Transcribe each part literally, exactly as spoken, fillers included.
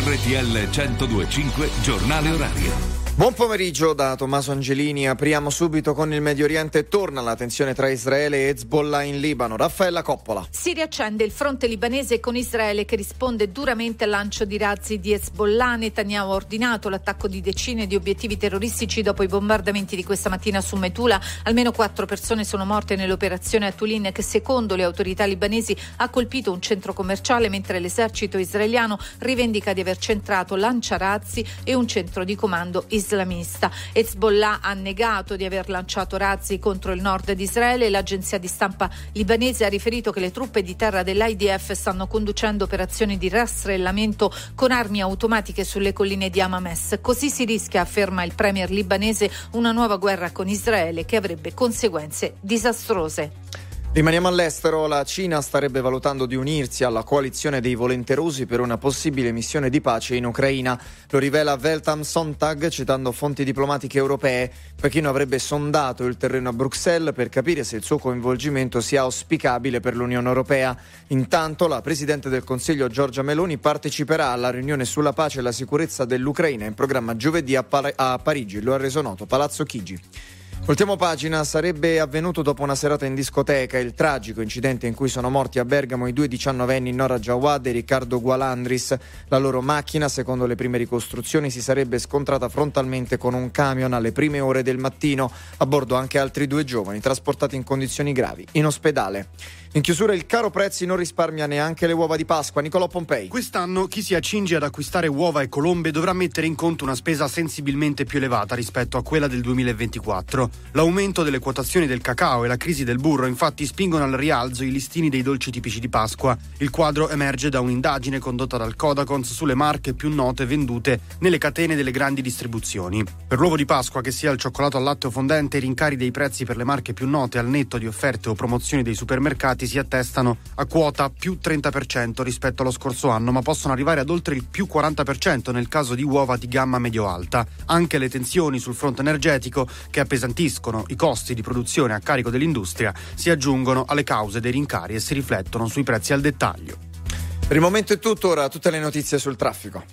R T L centodue e cinque Giornale Orario. Buon pomeriggio da Tommaso Angelini. Apriamo subito con il Medio Oriente. Torna la tensione tra Israele e Hezbollah in Libano. Raffaella Coppola. Si riaccende il fronte libanese con Israele che risponde duramente al lancio di razzi di Hezbollah. Netanyahu ha ordinato l'attacco di decine di obiettivi terroristici dopo i bombardamenti di questa mattina su Metula. Almeno quattro persone sono morte nell'operazione Atulin che secondo le autorità libanesi ha colpito un centro commerciale, mentre l'esercito israeliano rivendica di aver centrato lanciarazzi e un centro di comando israeliano. Islamista. Hezbollah ha negato di aver lanciato razzi contro il nord di Israele. L'agenzia di stampa libanese ha riferito che le truppe di terra dell'I D F stanno conducendo operazioni di rastrellamento con armi automatiche sulle colline di Hamames. Così si rischia, afferma il premier libanese, una nuova guerra con Israele che avrebbe conseguenze disastrose. Rimaniamo all'estero. La Cina starebbe valutando di unirsi alla coalizione dei volenterosi per una possibile missione di pace in Ucraina. Lo rivela Weltam Sonntag citando fonti diplomatiche europee. Pechino avrebbe sondato il terreno a Bruxelles per capire se il suo coinvolgimento sia auspicabile per l'Unione Europea. Intanto la Presidente del Consiglio Giorgia Meloni parteciperà alla riunione sulla pace e la sicurezza dell'Ucraina in programma giovedì a, Par- a Parigi. Lo ha reso noto Palazzo Chigi. Ultima pagina. Sarebbe avvenuto dopo una serata in discoteca il tragico incidente in cui sono morti a Bergamo i due diciannovenni Nora Jawad e Riccardo Gualandris. La loro macchina, secondo le prime ricostruzioni, si sarebbe scontrata frontalmente con un camion alle prime ore del mattino. A bordo anche altri due giovani trasportati in condizioni gravi in ospedale. In chiusura il caro prezzi non risparmia neanche le uova di Pasqua. Nicolò Pompei. Quest'anno chi si accinge ad acquistare uova e colombe dovrà mettere in conto una spesa sensibilmente più elevata rispetto a quella del duemilaventiquattro. L'aumento delle quotazioni del cacao e la crisi del burro infatti spingono al rialzo i listini dei dolci tipici di Pasqua. Il quadro emerge da un'indagine condotta dal Codacons sulle marche più note vendute nelle catene delle grandi distribuzioni. Per l'uovo di Pasqua, che sia il cioccolato al latte o fondente, i rincari dei prezzi per le marche più note al netto di offerte o promozioni dei supermercati si attestano a quota più trenta per cento rispetto allo scorso anno, ma possono arrivare ad oltre il più quaranta per cento nel caso di uova di gamma medio-alta. Anche le tensioni sul fronte energetico, che appesantiscono i costi di produzione a carico dell'industria, si aggiungono alle cause dei rincari e si riflettono sui prezzi al dettaglio. Per il momento è tutto, ora tutte le notizie sul traffico.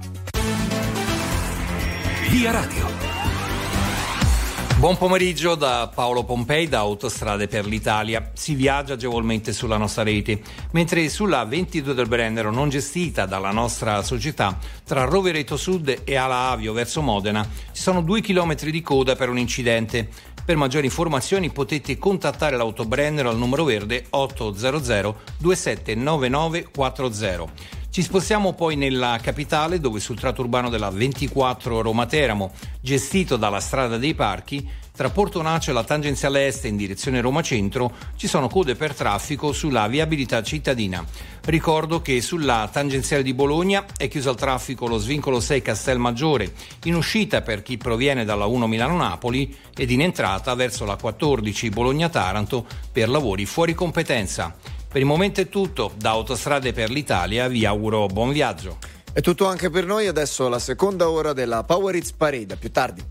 Via Radio. Buon pomeriggio da Paolo Pompei da Autostrade per l'Italia. Si viaggia agevolmente sulla nostra rete, mentre sulla ventidue del Brennero, non gestita dalla nostra società, tra Rovereto Sud e Ala Avio verso Modena, ci sono due chilometri di coda per un incidente. Per maggiori informazioni potete contattare l'Autobrennero al numero verde otto zero zero due sette nove nove quattro zero. Ci spostiamo poi nella capitale, dove sul tratto urbano della ventiquattro Roma-Teramo, gestito dalla Strada dei Parchi, tra Porto Nacio e la tangenziale est in direzione Roma Centro, ci sono code per traffico sulla viabilità cittadina. Ricordo che sulla tangenziale di Bologna è chiuso al traffico lo svincolo sei Castelmaggiore, in uscita per chi proviene dalla uno Milano-Napoli ed in entrata verso la quattordici Bologna-Taranto per lavori fuori competenza. Per il momento è tutto, da Autostrade per l'Italia vi auguro buon viaggio. È tutto anche per noi, adesso la seconda ora della Power Hits Parade, a più tardi.